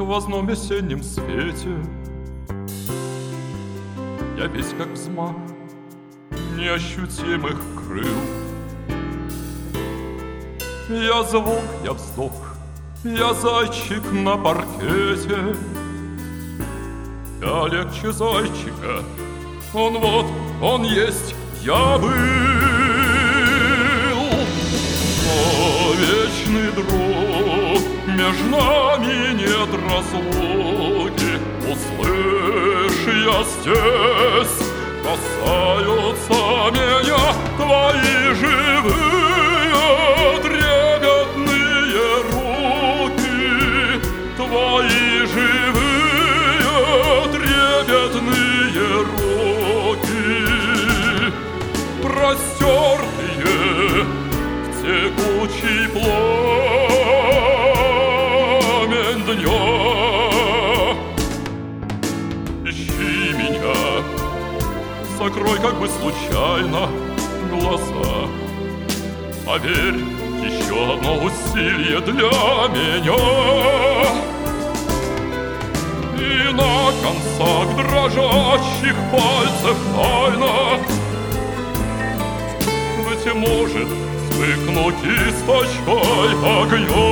в одном весеннем свете. Я весь как взмах неощутимых крыл. Я звук, я вздох, я зайчик на паркете. Я легче зайчика, он вот, он есть, я был. О, вечный друг, между нами нет разлуки. Услышь, я здесь, касаются меня твои живые трепетные руки. Твои живые трепетные руки, простертые в текучий пламень дня. Ищи меня, закрой как бы случайно глаза. Поверь, еще одно усилие для меня. И на концах дрожащих пальцев тайна, быть может, вспыхнуть кисточкой огня.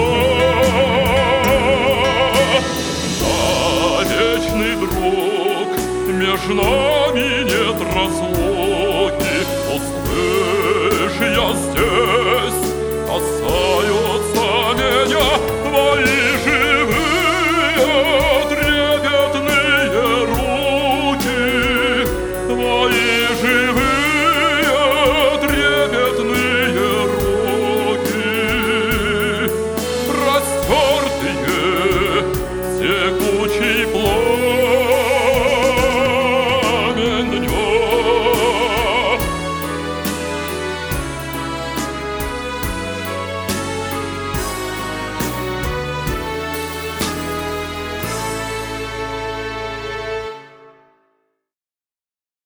Да, вечный друг, между нами нет разлуки.